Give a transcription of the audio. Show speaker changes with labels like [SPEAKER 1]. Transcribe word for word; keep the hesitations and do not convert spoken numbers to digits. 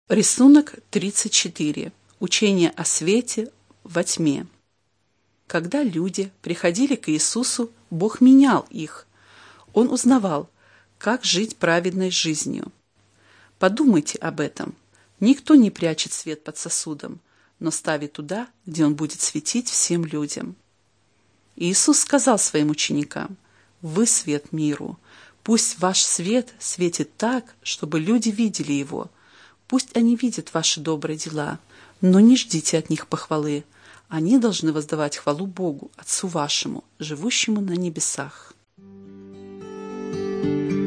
[SPEAKER 1] Рисунок тридцать четыре. Учение о свете во тьме. Когда люди приходили к Иисусу, Бог менял их. Он узнавал, как жить праведной жизнью. Подумайте об этом. Никто не прячет свет под сосудом, но ставит туда, где он будет светить всем людям. Иисус сказал своим ученикам: «Вы свет миру. Пусть ваш свет светит так, чтобы люди видели его. Пусть они видят ваши добрые дела, но не ждите от них похвалы. Они должны воздавать хвалу Богу, Отцу вашему, живущему на небесах».